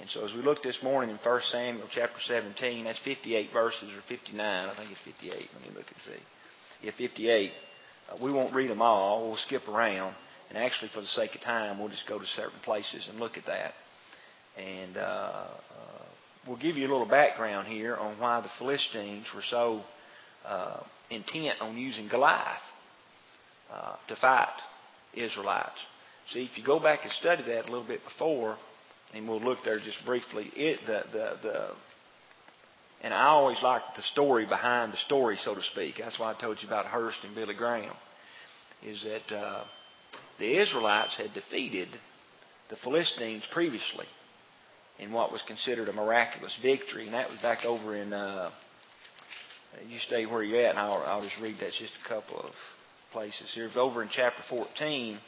And so as we look this morning in 1 Samuel chapter 17, that's 58 verses, or 59. I think it's 58. Let me look and see. Yeah, 58. We won't read them all. We'll skip around. And actually, for the sake of time, we'll just go to certain places and look at that. And we'll give you a little background here on why the Philistines were so intent on using Goliath to fight Israelites. See, if you go back and study that a little bit before, and we'll look there just briefly, and I always like the story behind the story, so to speak. That's why I told you about Hurst and Billy Graham, is that the Israelites had defeated the Philistines previously in what was considered a miraculous victory. And that was back over in, you stay where you're at, and I'll just read that, just a couple of places here. It's over in chapter 14.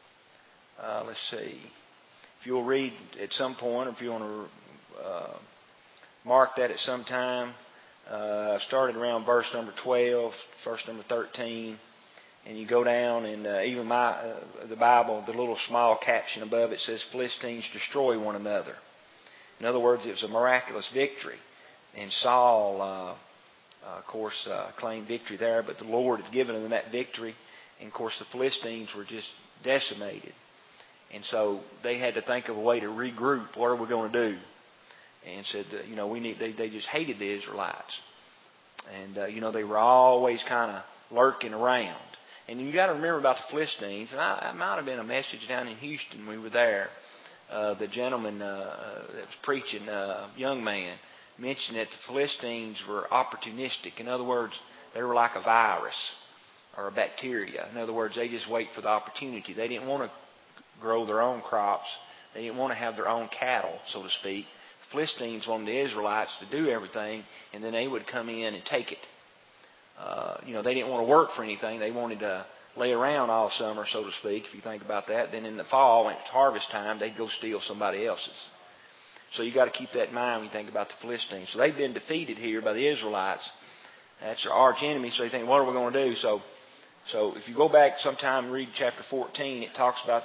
Let's see. If you'll read at some point, or if you want to mark that at some time, started around verse number 12, verse number 13, and you go down, and even the Bible, the little small caption above it says, Philistines destroy one another. In other words, it was a miraculous victory. And Saul, of course, claimed victory there, but the Lord had given them that victory. And, of course, the Philistines were just decimated. And so they had to think of a way to regroup. What are we going to do? And said, they just hated the Israelites. And, they were always kind of lurking around. And you got to remember about the Philistines. And I might have been a message down in Houston. We were there. The gentleman that was preaching, young man, mentioned that the Philistines were opportunistic. In other words, they were like a virus or a bacteria. In other words, they just wait for the opportunity. They didn't want to grow their own crops. They didn't want to have their own cattle, so to speak. The Philistines wanted the Israelites to do everything, and then they would come in and take it. They didn't want to work for anything. They wanted to lay around all summer, so to speak, if you think about that. Then in the fall, when it's harvest time, they'd go steal somebody else's. So you got to keep that in mind when you think about the Philistines. So they've been defeated here by the Israelites. That's their arch enemy, so you think, what are we going to do? So if you go back sometime and read chapter 14, it talks about,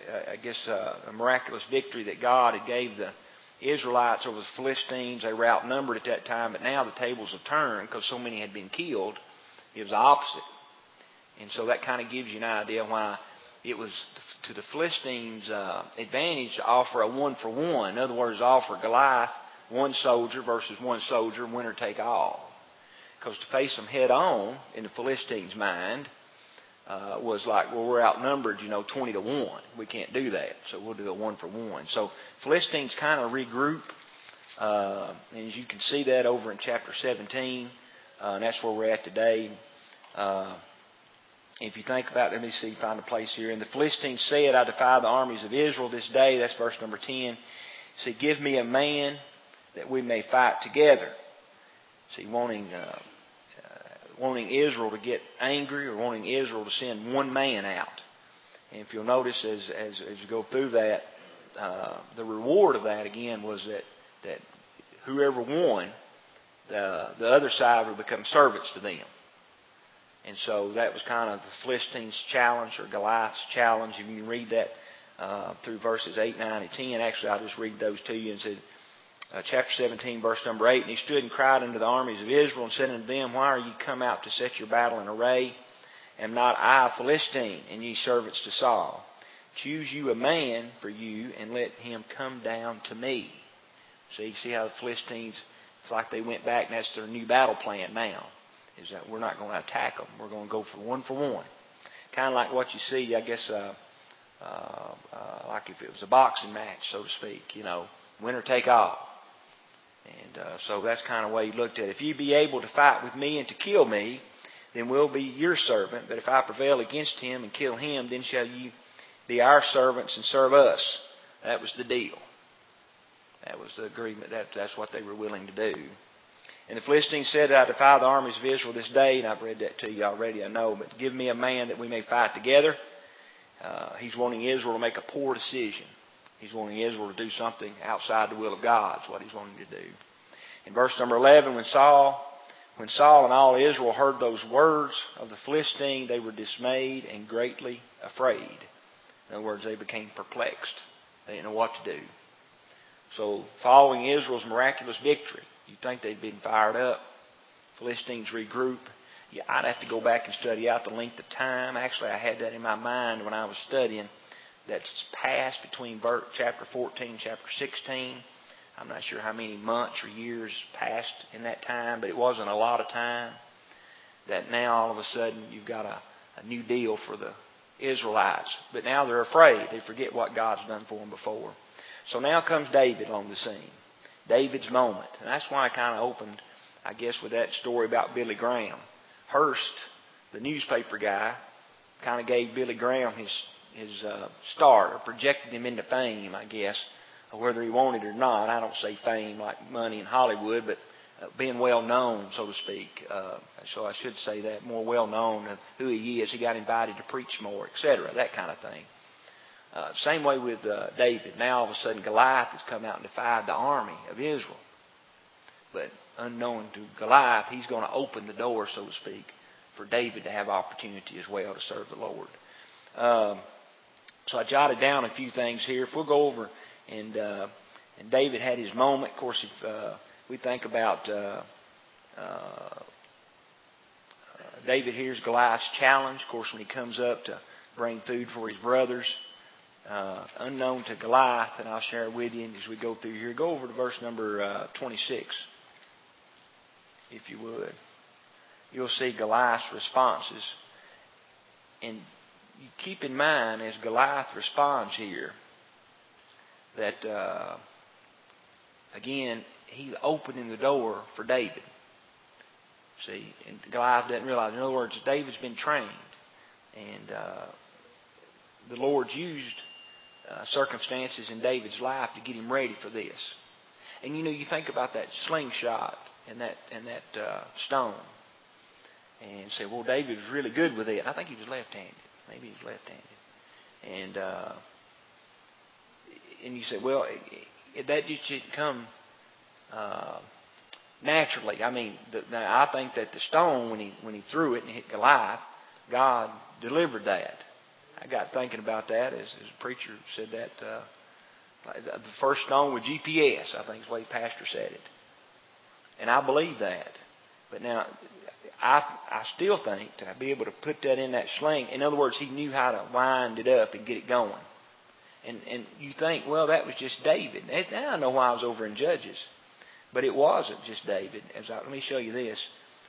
a miraculous victory that God had gave the Israelites over the Philistines. They were outnumbered at that time, but now the tables have turned because so many had been killed. It was the opposite. And so that kind of gives you an idea why it was to the Philistines' advantage to offer a 1-for-1. In other words, offer Goliath one soldier versus one soldier, winner take all. Because to face them head on, in the Philistines' mind, was like, well, we're outnumbered, 20-1. We can't do that, so we'll do a 1-for-1. So Philistines kind of regroup, and as you can see that over in chapter 17, and that's where we're at today. If you think about it, let me see, find a place here. And the Philistines said, I defy the armies of Israel this day. That's verse number 10. He said, give me a man that we may fight together. See, wanting Israel to get angry, or wanting Israel to send one man out. And if you'll notice as you go through that, the reward of that again was that whoever won, the other side would become servants to them. And so that was kind of the Philistines' challenge, or Goliath's challenge. You can read that through verses 8, 9, and 10. Actually, I'll just read those to you and said, chapter 17, verse number 8, and he stood and cried unto the armies of Israel and said unto them, why are ye come out to set your battle in array? Am not I a Philistine, and ye servants to Saul? Choose you a man for you, and let him come down to me. So you see how the Philistines, it's like they went back, and that's their new battle plan now, is that we're not going to attack them. We're going to go for 1-for-1. Kind of like what you see, I guess, like if it was a boxing match, so to speak, winner take all. And so that's kind of the way he looked at it. If you be able to fight with me and to kill me, then we'll be your servant. But if I prevail against him and kill him, then shall you be our servants and serve us. That was the deal. That was the agreement. That's what they were willing to do. And the Philistines said, I defy the armies of Israel this day. And I've read that to you already, I know. But give me a man that we may fight together. He's wanting Israel to make a poor decision. He's wanting Israel to do something outside the will of God. That's what he's wanting to do. In verse number 11, when Saul and all Israel heard those words of the Philistine, they were dismayed and greatly afraid. In other words, they became perplexed. They didn't know what to do. So following Israel's miraculous victory, you'd think they'd been fired up. Philistines regroup. Yeah, I'd have to go back and study out the length of time. Actually, I had that in my mind when I was studying. That's passed between chapter 14 and chapter 16. I'm not sure how many months or years passed in that time, but it wasn't a lot of time. That now all of a sudden you've got a new deal for the Israelites. But now they're afraid. They forget what God's done for them before. So now comes David on the scene. David's moment. And that's why I kind of opened, I guess, with that story about Billy Graham. Hearst, the newspaper guy, kind of gave Billy Graham his start, or projected him into fame, I guess, whether he wanted it or not. I don't say fame like money in Hollywood, but being well known, so to speak. So I should say that, more well known of who he is. He got invited to preach more, etc., that kind of thing. Same way with David. Now all of a sudden Goliath has come out and defied the army of Israel. But unknown to Goliath, he's going to open the door, so to speak, for David to have opportunity as well to serve the Lord. So I jotted down a few things here. If we'll go over and David had his moment. Of course, if we think about David hears Goliath's challenge. Of course, when he comes up to bring food for his brothers, unknown to Goliath, and I'll share it with you as we go through here. Go over to verse number 26, if you would. You'll see Goliath's responses. And you keep in mind, as Goliath responds here, that, again, he's opening the door for David. See, and Goliath doesn't realize. In other words, David's been trained. And the Lord's used circumstances in David's life to get him ready for this. And you think about that slingshot and that stone, and say, well, David was really good with it. I think he was left-handed. Maybe he was left-handed. And you say, well, that just didn't come naturally. I mean, I think that the stone, when he threw it and hit Goliath, God delivered that. I got thinking about that as a preacher said that. The first stone with GPS, I think is the way the pastor said it. And I believe that. But now, I still think to be able to put that in that sling, in other words, he knew how to wind it up and get it going. And you think, well, that was just David. Now I know why I was over in Judges. But it wasn't just David. Let me show you this.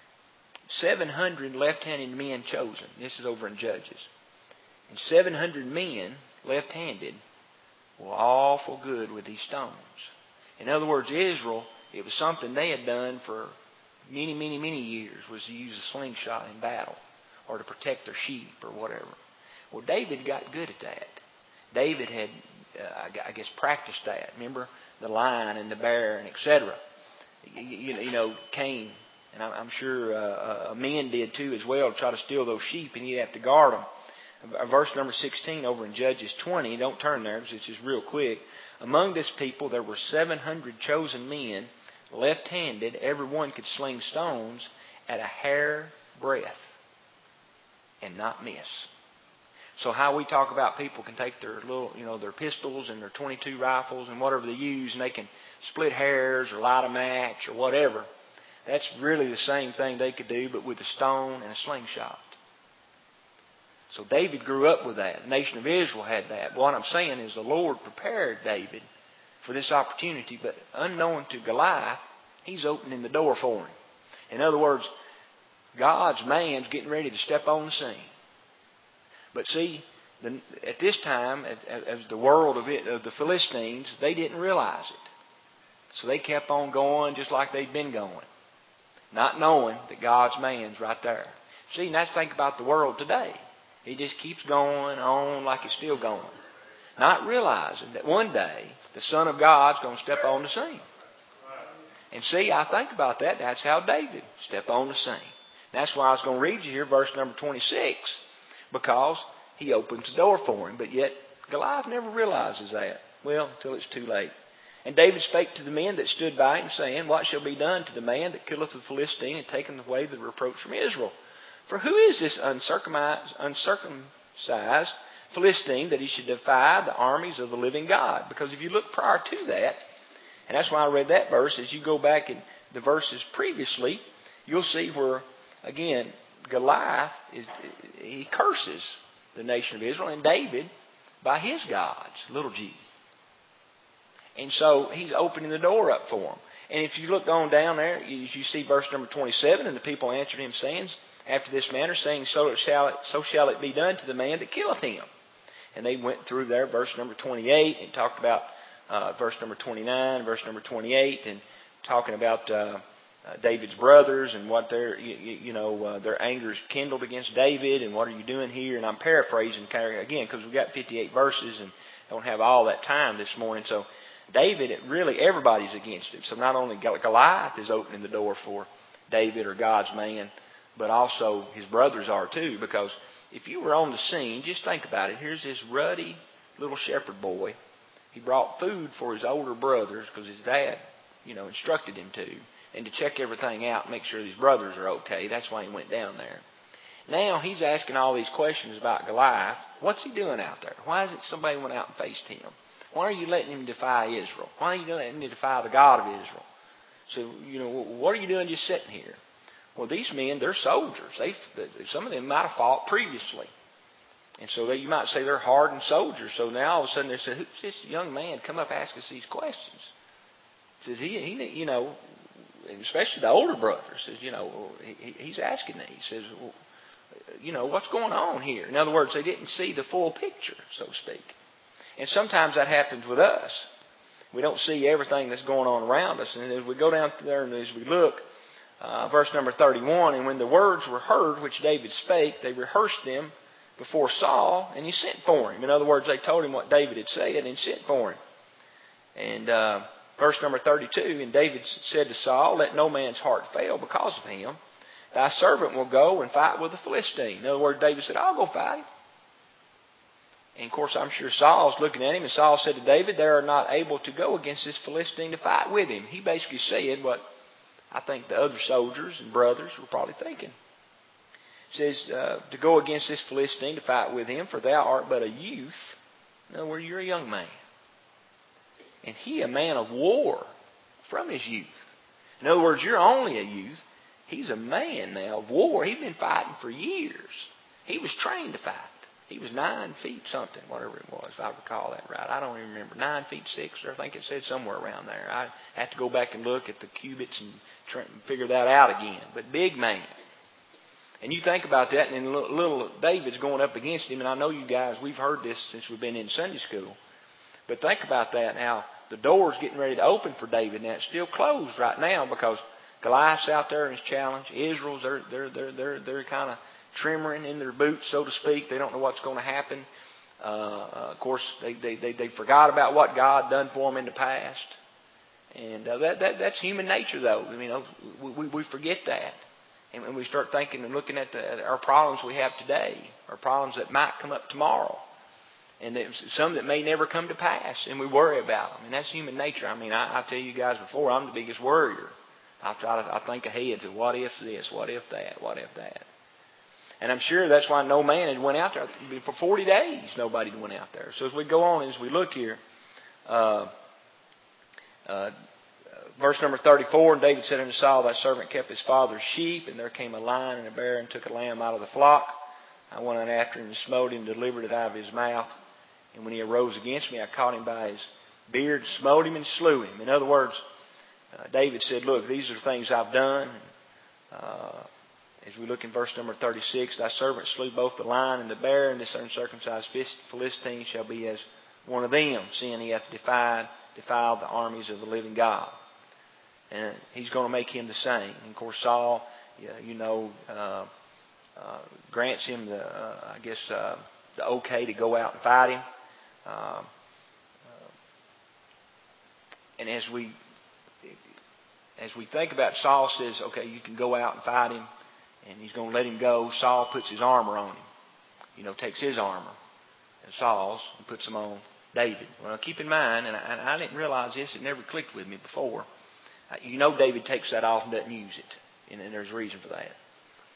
700 left-handed men chosen. This is over in Judges. And 700 men, left-handed, were awful good with these stones. In other words, Israel, it was something they had done for many, many, many years, was to use a slingshot in battle or to protect their sheep or whatever. Well, David got good at that. David had, I guess, practiced that. Remember the lion and the bear and etc. Cain, and I'm sure men did too as well, to try to steal those sheep, and you'd have to guard them. Verse number 16 over in Judges 20, don't turn there because it's just real quick. Among this people there were 700 chosen men, left-handed. Every one could sling stones at a hair breadth and not miss. So how we talk about people can take their little, their pistols and their .22 rifles and whatever they use, and they can split hairs or light a match or whatever. That's really the same thing they could do, but with a stone and a slingshot. So David grew up with that. The nation of Israel had that. What I'm saying is the Lord prepared David for this opportunity, but unknown to Goliath, he's opening the door for him. In other words, God's man's getting ready to step on the scene. But see, at this time, as the world of the Philistines, they didn't realize it. So they kept on going just like they'd been going, not knowing that God's man's right there. See, and that's think about the world today. He just keeps going on like it's still going, not realizing that one day the Son of God's going to step on the scene. And see, I think about that. That's how David stepped on the scene. That's why I was going to read you here verse number 26, because he opens the door for him. But yet Goliath never realizes that. Well, until it's too late. And David spake to the men that stood by him, saying, What shall be done to the man that killeth the Philistine and taketh away the reproach from Israel? For who is this uncircumcised Philistine that he should defy the armies of the living God? Because if you look prior to that, And that's why I read that verse. As you go back in the verses previously, you'll see where, again, Goliath, he curses the nation of Israel and David by his gods, little g. And so he's opening the door up for them. And if you look on down there, you see verse number 27, and the people answered him, saying, after this manner, saying, so shall it be done to the man that killeth him. And they went through there, verse number 28, and talked about verse number 29, verse number 28, and talking about David's brothers and what their anger is kindled against David, and what are you doing here? And I'm paraphrasing again because we've got 58 verses and don't have all that time this morning. So David, really everybody's against him. So not only Goliath is opening the door for David or God's man, but also his brothers are too. Because if you were on the scene, just think about it. Here's this ruddy little shepherd boy. He brought food for his older brothers because his dad, instructed him to. And to check everything out and make sure his brothers are okay. That's why he went down there. Now he's asking all these questions about Goliath. What's he doing out there? Why is it somebody went out and faced him? Why are you letting him defy Israel? Why are you letting him defy the God of Israel? So, what are you doing just sitting here? Well, these men, they're soldiers. Some of them might have fought previously. And so you might say they're hardened soldiers. So now all of a sudden they say, who's this young man come up ask us these questions? Says he and especially the older brother says, he's asking me. He says, what's going on here? In other words, they didn't see the full picture, so to speak. And sometimes that happens with us. We don't see everything that's going on around us. And as we go down there and as we look, verse number 31, and when the words were heard which David spake, they rehearsed them before Saul, and he sent for him. In other words, they told him what David had said and sent for him. And verse number 32, and David said to Saul, let no man's heart fail because of him. Thy servant will go and fight with the Philistine. In other words, David said, I'll go fight him. And of course, I'm sure Saul's looking at him, and Saul said to David, they are not able to go against this Philistine to fight with him. He basically said what I think the other soldiers and brothers were probably thinking. He says, to go against this Philistine to fight with him, for thou art but a youth. In other words, you're a young man. And he a man of war from his youth. In other words, you're only a youth. He's a man now of war. He's been fighting for years. He was trained to fight. He was 9 feet something, whatever it was, if I recall that right. I don't even remember. 9 feet 6, or I think it said somewhere around there. I have to go back and look at the cubits and figure that out again. But big man. And you think about that, and then little David's going up against him. And I know you guys, we've heard this since we've been in Sunday school. But think about that now. The door's getting ready to open for David. Now it's still closed right now because Goliath's out there in his challenge. Israel's they're kind of trembling in their boots, so to speak. They don't know what's going to happen. Of course, they forgot about what God done for them in the past, and that's human nature, though. I mean, we forget that, and we start thinking and looking at our problems we have today, our problems that might come up tomorrow. And some that may never come to pass, and we worry about them. And that's human nature. I mean, I tell you guys before, I'm the biggest worrier. I think ahead to what if this, what if that, what if that. And I'm sure that's why no man had went out there. For 40 days, nobody went out there. So as we go on, as we look here, verse number 34, and David said unto Saul, thy servant kept his father's sheep, and there came a lion and a bear and took a lamb out of the flock. I went on after him and smote him, delivered it out of his mouth. And when he arose against me, I caught him by his beard, smote him, and slew him. In other words, David said, look, these are the things I've done. As we look in verse number 36, thy servant slew both the lion and the bear, and this uncircumcised Philistine shall be as one of them, seeing he hath defiled the armies of the living God. And he's going to make him the same. And of course, Saul, grants him the okay to go out and fight him. And as we think about, Saul says, okay, you can go out and fight him, and he's going to let him go. Saul puts his armor on him. Takes his armor and Saul's and puts them on David. Well, keep in mind, and I didn't realize this, it never clicked with me before. David takes that off and doesn't use it, and there's a reason for that.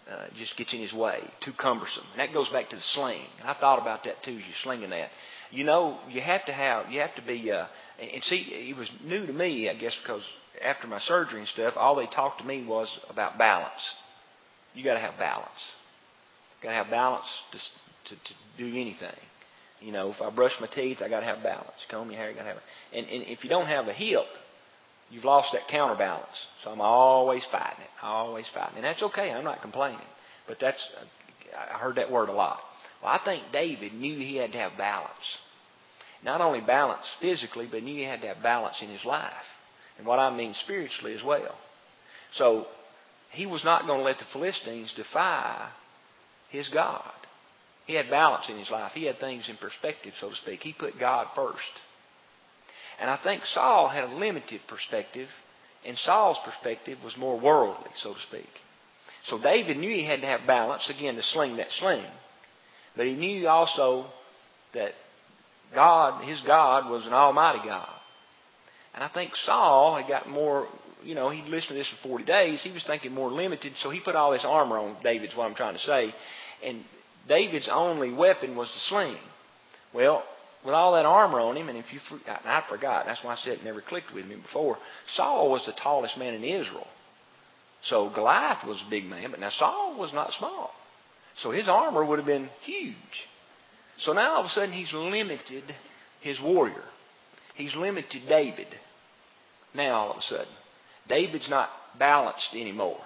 just gets in his way, too cumbersome. And that goes back to the sling. And I thought about that too as you're slinging that. You have to be, and see, it was new to me, I guess, because after my surgery and stuff, all they talked to me was about balance. You got to have balance. Got to have balance to do anything. If I brush my teeth, I got to have balance. Comb your hair, you got to have it. And if you don't have a hip, you've lost that counterbalance. So I'm always fighting it. And that's okay. I'm not complaining. But I heard that word a lot. Well, I think David knew he had to have balance. Not only balance physically, but knew he had to have balance in his life. And what I mean spiritually as well. So he was not going to let the Philistines defy his God. He had balance in his life. He had things in perspective, so to speak. He put God first. And I think Saul had a limited perspective, and Saul's perspective was more worldly, so to speak. So David knew he had to have balance, again, to sling that sling. But he knew also that his God was an almighty God. And I think Saul had got more, he'd listened to this for 40 days. He was thinking more limited, so he put all this armor on David's what I'm trying to say. And David's only weapon was the sling. Well, with all that armor on him, and I forgot, that's why I said it never clicked with me before, Saul was the tallest man in Israel. So Goliath was a big man, but now Saul was not small. So his armor would have been huge. So now all of a sudden he's limited his warrior. He's limited David. Now all of a sudden. David's not balanced anymore.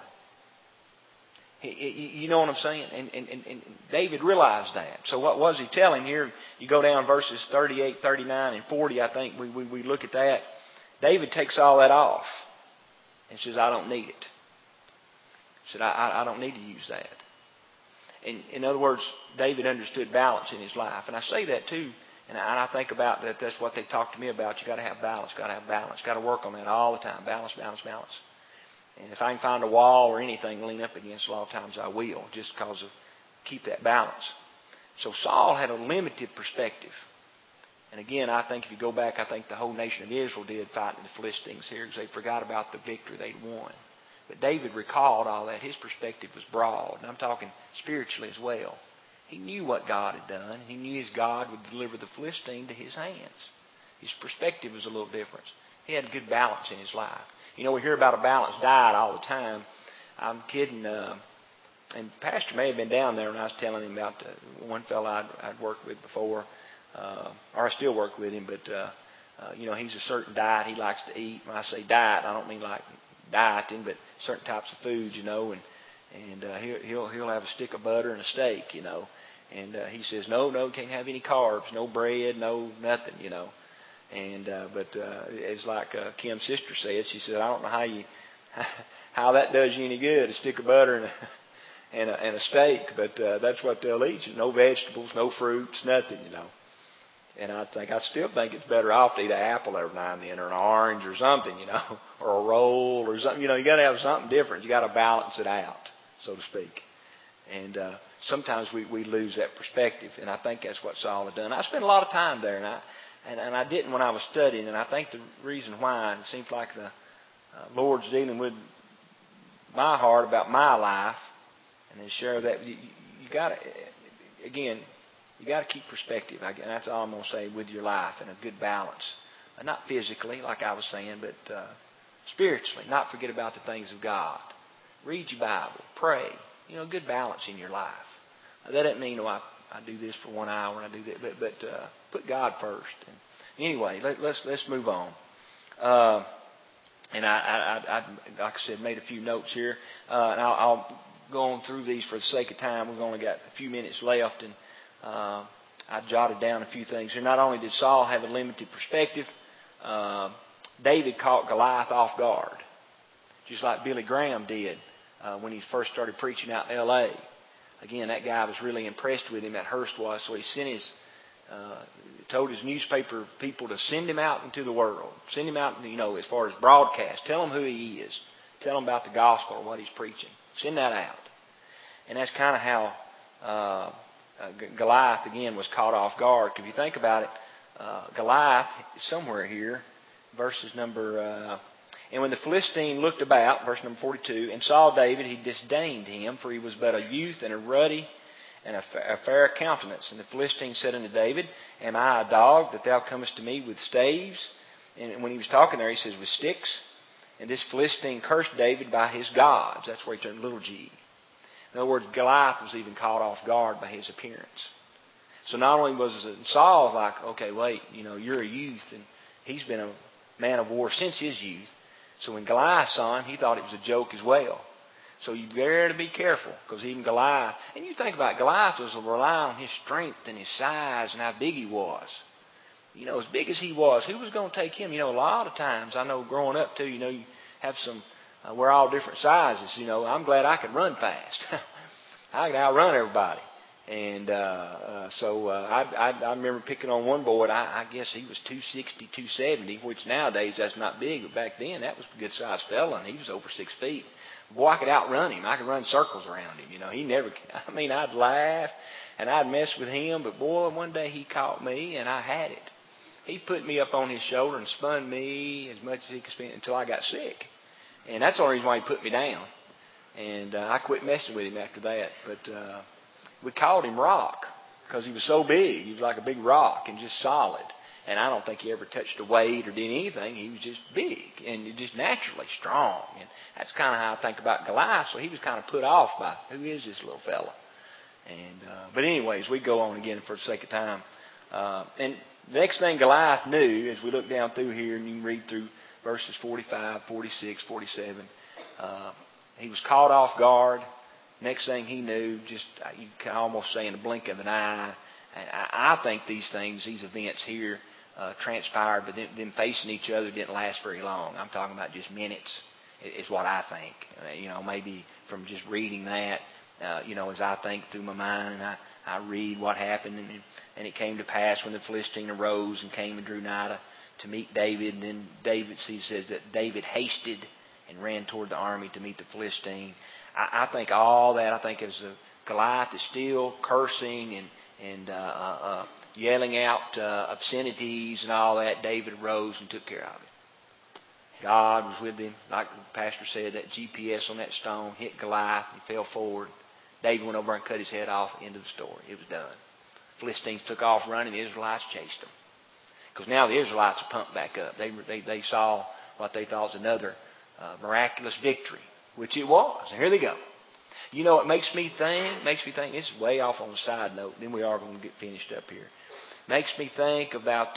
You know what I'm saying? And David realized that. So what was he telling here? You go down verses 38, 39, and 40, I think we look at that. David takes all that off and says, I don't need it. He said, I don't need to use that. And in other words, David understood balance in his life. And I say that too, and I think about that. That's what they talk to me about. You got to have balance, got to work on that all the time. Balance. And if I can find a wall or anything to lean up against, a lot of times I will, just because of keep that balance. So Saul had a limited perspective. And again, I think if you go back, I think the whole nation of Israel did fighting the Philistines here because they forgot about the victory they'd won. But David recalled all that. His perspective was broad. And I'm talking spiritually as well. He knew what God had done. He knew his God would deliver the Philistine to his hands. His perspective was a little different. He had a good balance in his life. We hear about a balanced diet all the time. I'm kidding. And Pastor may have been down there when I was telling him about one fellow I'd worked with before. Or I still work with him. But, he's a certain diet he likes to eat. When I say diet, I don't mean like dieting, but certain types of foods, and he'll have a stick of butter and a steak, And he says, no, can't have any carbs, no bread, no nothing, But it's like Kim's sister said. She said, I don't know how that does you any good, a stick of butter and a steak, but that's what they'll eat. No vegetables, no fruits, nothing, And I still think it's better off to eat an apple every now and then, or an orange or something, or a roll or something. You got to have something different. You got to balance it out, so to speak. And sometimes we lose that perspective, and I think that's what Saul had done. I spent a lot of time there, and I didn't when I was studying, and I think the reason why, it seems like the Lord's dealing with my heart about my life, and then share that. You got to, again, you got to keep perspective. And that's all I'm going to say with your life, and a good balance. Not physically, like I was saying, but spiritually. Not forget about the things of God. Read your Bible. Pray. Good balance in your life. That doesn't mean, I do this for 1 hour and I do that, but put God first. And anyway, let's move on. And I like I said, made a few notes here, and I'll go on through these for the sake of time. We've only got a few minutes left, and I jotted down a few things here. Not only did Saul have a limited perspective, David caught Goliath off guard, just like Billy Graham did when he first started preaching out in L.A. Again, that guy was really impressed with him, that Hearst was, so he sent told his newspaper people to send him out into the world. Send him out, as far as broadcast. Tell him who he is. Tell him about the gospel or what he's preaching. Send that out. And that's kind of how Goliath, again, was caught off guard. If you think about it, Goliath is somewhere here, verses number... And when the Philistine looked about, verse number 42, and saw David, he disdained him, for he was but a youth and a ruddy and a fair countenance. And the Philistine said unto David, Am I a dog that thou comest to me with staves? And when he was talking there, he says, with sticks. And this Philistine cursed David by his gods. That's where he turned little g. In other words, Goliath was even caught off guard by his appearance. So not only was Saul like, okay, wait, you're a youth, and he's been a man of war since his youth. So when Goliath saw him, he thought it was a joke as well. So you better to be careful, because even Goliath, and you think about it, Goliath was relying on his strength and his size and how big he was. As big as he was, who was going to take him? A lot of times, I know growing up too, you have some, we're all different sizes. I'm glad I can run fast. I can outrun everybody. And so I remember picking on one boy. I guess he was 260, 270, which nowadays that's not big. But back then, that was a good-sized fella, and he was over 6 feet. Boy, I could outrun him. I could run circles around him. He never, I'd laugh, and I'd mess with him. But boy, one day he caught me, and I had it. He put me up on his shoulder and spun me as much as he could spin until I got sick. And that's the only reason why he put me down. And I quit messing with him after that. But we called him Rock because he was so big. He was like a big rock and just solid. And I don't think he ever touched a weight or did anything. He was just big and just naturally strong. And that's kind of how I think about Goliath. So he was kind of put off by, who is this little fella? And but anyways, we go on again for the sake of time. And the next thing Goliath knew, as we look down through here, and you can read through verses 45, 46, 47, he was caught off guard. Next thing he knew, just you can almost say in a blink of an eye. And I think these events here transpired, but them facing each other didn't last very long. I'm talking about just minutes, is what I think. Maybe from just reading that, as I think through my mind, and I read what happened, and it came to pass when the Philistine arose and came and drew nigh to meet David. And then he says that David hasted and ran toward the army to meet the Philistine. I think all that, as Goliath is still cursing and yelling out obscenities and all that, David arose and took care of it. God was with him. Like the pastor said, that GPS on that stone hit Goliath. He fell forward. David went over and cut his head off. End of the story. It was done. Philistines took off running. The Israelites chased them. Because now the Israelites are pumped back up. They saw what they thought was another miraculous victory, which it was. And here they go. It makes me think, this is way off on the side note, then we are going to get finished up here. Makes me think about,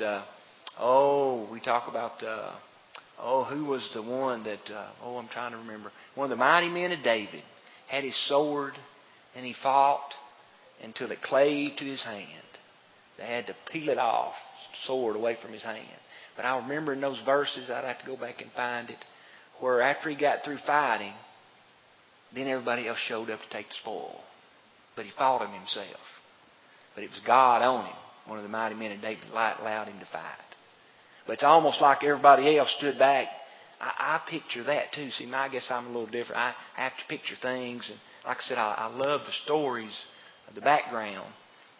we talk about, who was the one that, I'm trying to remember. One of the mighty men of David had his sword, and he fought until it clave to his hand. They had to peel it off, sword away from his hand. But I remember in those verses, I'd have to go back and find it, where after he got through fighting, then everybody else showed up to take the spoil. But he fought him himself. But it was God on him. One of the mighty men of David allowed him to fight. But it's almost like everybody else stood back. I picture that too. See, I guess I'm a little different. I have to picture things. And like I said, I love the stories of the background.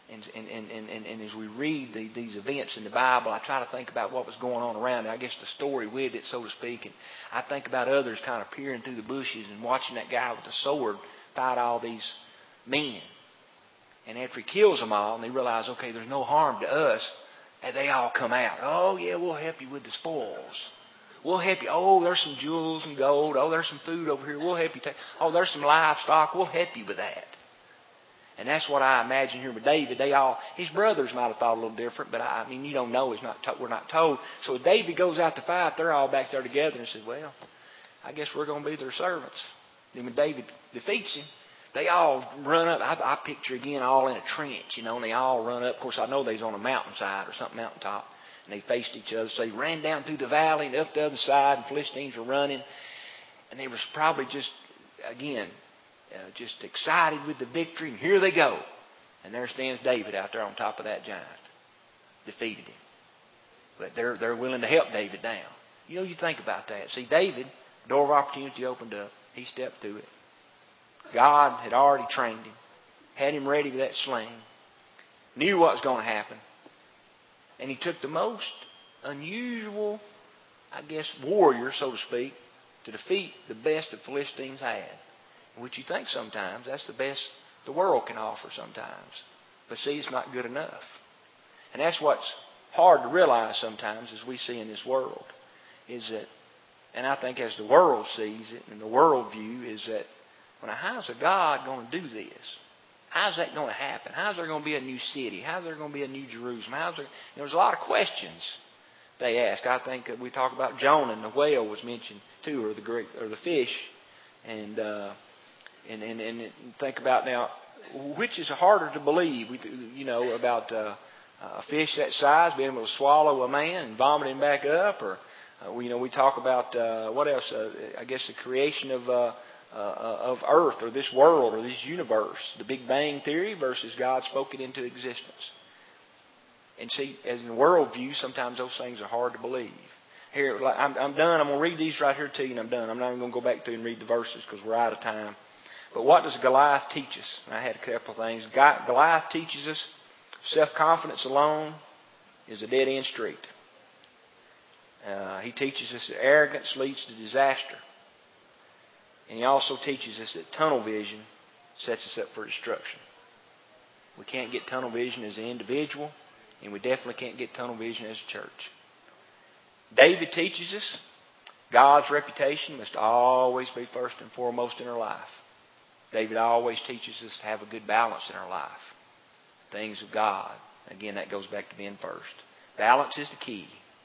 And as we read these events in the Bible, I try to think about what was going on around it. I guess the story with it, so to speak. And I think about others kind of peering through the bushes and watching that guy with the sword fight all these men. And after he kills them all, and they realize, okay, there's no harm to us, and they all come out. Oh, yeah, we'll help you with the spoils. We'll help you. Oh, there's some jewels and gold. Oh, there's some food over here. We'll help you take. Oh, there's some livestock. We'll help you with that. And that's what I imagine here with David. His brothers might have thought a little different, but you don't know. We're not told. So if David goes out to fight, they're all back there together and says, well, I guess we're going to be their servants. Then when David defeats him, they all run up. I picture again all in a trench, and they all run up. Of course, I know they was on a mountainside or something mountaintop, and they faced each other. So they ran down through the valley and up the other side, and Philistines were running. And they was probably just excited with the victory, and here they go. And there stands David out there on top of that giant. Defeated him. But they're willing to help David down. You think about that. See, David, door of opportunity opened up. He stepped through it. God had already trained him. Had him ready with that sling. Knew what was going to happen. And he took the most unusual, warrior, so to speak, to defeat the best the Philistines had. Which you think sometimes that's the best the world can offer sometimes. But see, it's not good enough. And that's what's hard to realize sometimes as we see in this world. Is that, and I think as the world sees it and the world view, is that, well, now, how's a God going to do this? How's that going to happen? How's there going to be a new city? How's there going to be a new Jerusalem? There's a lot of questions they ask. I think we talk about Jonah and the whale was mentioned too, or the fish, and think about now, which is harder to believe? About a fish that size being able to swallow a man and vomit him back up, or we talk about what else? I guess the creation of Earth or this world or this universe, the Big Bang Theory versus God spoke it into existence. And see, as in the world view, sometimes those things are hard to believe. Here, I'm done. I'm going to read these right here to you, and I'm done. I'm not even going to go back through and read the verses because we're out of time. But what does Goliath teach us? And I had a couple of things. Goliath teaches us self-confidence alone is a dead-end street. He teaches us that arrogance leads to disaster. And he also teaches us that tunnel vision sets us up for destruction. We can't get tunnel vision as an individual, and we definitely can't get tunnel vision as a church. David teaches us God's reputation must always be first and foremost in our life. David always teaches us to have a good balance in our life. Things of God. Again, that goes back to being first. Balance is the key.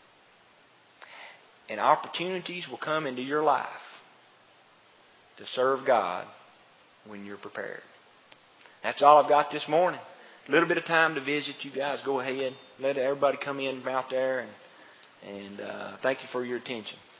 And opportunities will come into your life to serve God when you're prepared. That's all I've got this morning. A little bit of time to visit. You guys go ahead. Let everybody come in out there. And thank you for your attention.